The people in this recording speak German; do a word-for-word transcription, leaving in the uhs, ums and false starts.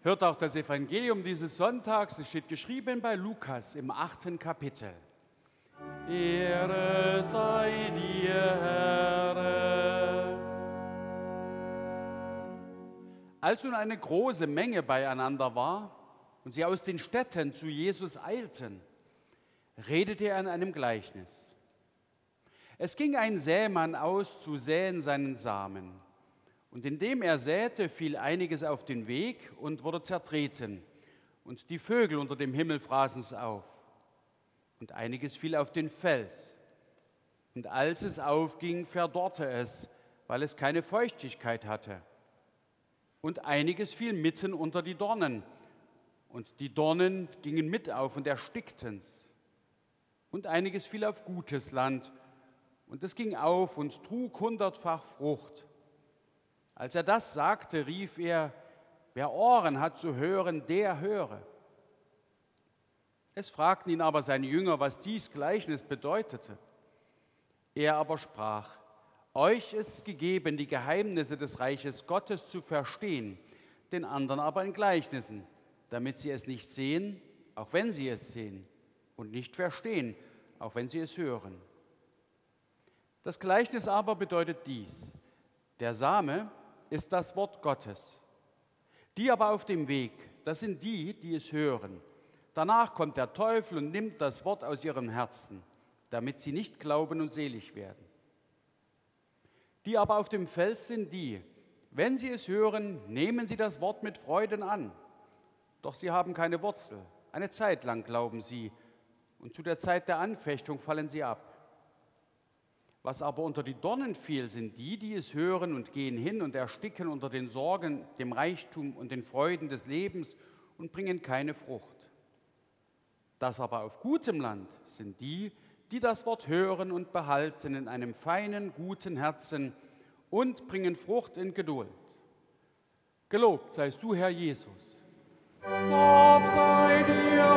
Hört auch das Evangelium dieses Sonntags, es steht geschrieben bei Lukas im achten Kapitel. Ehre sei dir, Herr. Als nun eine große Menge beieinander war und sie aus den Städten zu Jesus eilten, redete er in einem Gleichnis. Es ging ein Sämann aus zu säen seinen Samen. Und indem er säte, fiel einiges auf den Weg und wurde zertreten. Und die Vögel unter dem Himmel fraßen es auf. Und einiges fiel auf den Fels. Und als es aufging, verdorrte es, weil es keine Feuchtigkeit hatte. Und einiges fiel mitten unter die Dornen. Und die Dornen gingen mit auf und erstickten's. Und einiges fiel auf gutes Land. Und es ging auf und trug hundertfach Frucht. Als er das sagte, rief er, wer Ohren hat zu hören, der höre. Es fragten ihn aber seine Jünger, was dies Gleichnis bedeutete. Er aber sprach, euch ist gegeben, die Geheimnisse des Reiches Gottes zu verstehen, den anderen aber in Gleichnissen, damit sie es nicht sehen, auch wenn sie es sehen, und nicht verstehen, auch wenn sie es hören. Das Gleichnis aber bedeutet dies, der Same ist das Wort Gottes. Die aber auf dem Weg, das sind die, die es hören. Danach kommt der Teufel und nimmt das Wort aus ihrem Herzen, damit sie nicht glauben und selig werden. Die aber auf dem Fels sind die, wenn sie es hören, nehmen sie das Wort mit Freuden an. Doch sie haben keine Wurzel. Eine Zeit lang glauben sie, und zu der Zeit der Anfechtung fallen sie ab. Was aber unter die Dornen fiel, sind die, die es hören und gehen hin und ersticken unter den Sorgen, dem Reichtum und den Freuden des Lebens und bringen keine Frucht. Das aber auf gutem Land sind die, die das Wort hören und behalten in einem feinen, guten Herzen und bringen Frucht in Geduld. Gelobt seist du, Herr Jesus. Lob sei dir,